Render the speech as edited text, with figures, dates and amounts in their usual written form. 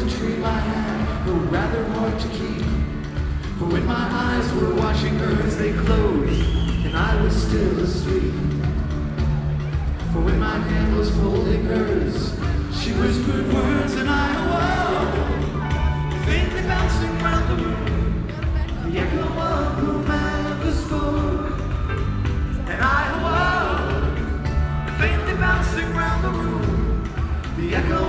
a dream I had, though rather hard to keep. For when my eyes were watching hers, they closed, and I was still asleep. For when my hand was holding hers, she whispered words and I awoke, faintly bouncing round the room, the echo of whomever spoke. And I awoke, faintly bouncing round the room, the echo